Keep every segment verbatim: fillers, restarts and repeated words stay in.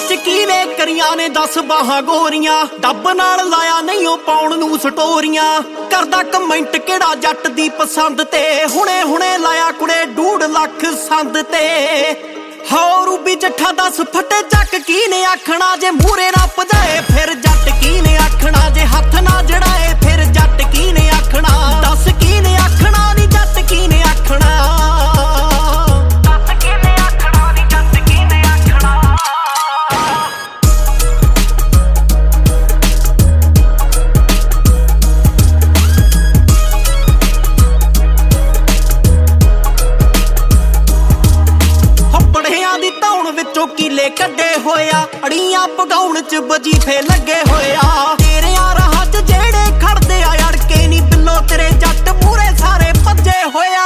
च कीने करियां ने दस बाहां गोरियां डब नाल लाया नहीं ओ पाउण नूं स्टोरियां करदा कमेंट केड़ा जट दी पसंद ते हुणे हुणे लाया कुड़े डूढ़ लख संद ते हो रूबी जट्ठा दस फटे चक कीने आखना जे मूरे ना भजाए फिर जट कीने आखना जे हथ ना जड़ाए फिर जट कीने आखना दस कीने आखना नी जट कीने आखना कीले कड्डे होया अड़ियां पगाउण च वजीफे लगे होया तेरे राह च जेड़े खड़दे आ अड़के नी बिल्लो तेरे जट मूरे सारे भज्जे होया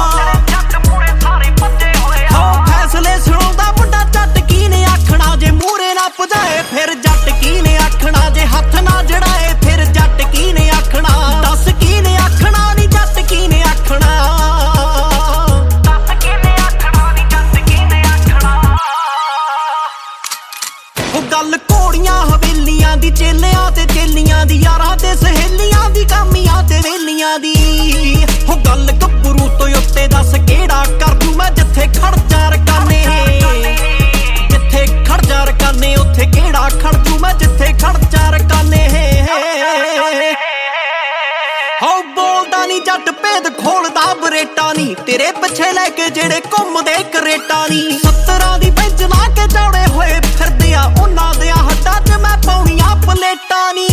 हो फैसले सुणाउंदा मुंडा जट कीने आखना जे मूरे ना भजाए फिर जट कीने आखना जे हथ ना जड़ाए फिर जट कीने आखना दस कीने आखना नी जट कीने आखना गल घोड़ियां हवेलियां दी चेलियां ते चेलियां दी यारां ते सहेलियां दी कामियां ते वेलियां दी हो गल गब्बरू तो उत्ते दस केड़ा कर दूं मैं जिथे खड़ जा रकाने जिथे खड़ जा रकाने उत्थे केड़ा खड़ दूं मैं जिथे खड़ जा रकाने हो बोलदा नी जट भेद खोलदा बरेटा नी तेरे पिछे लैके जेड़े घुमदे करेटा नी सत्तरां दी बेंच ला के चौड़े होए फिरदे आ उन्हां देयां हड्डां च मैं पाउणियां पलेटां नी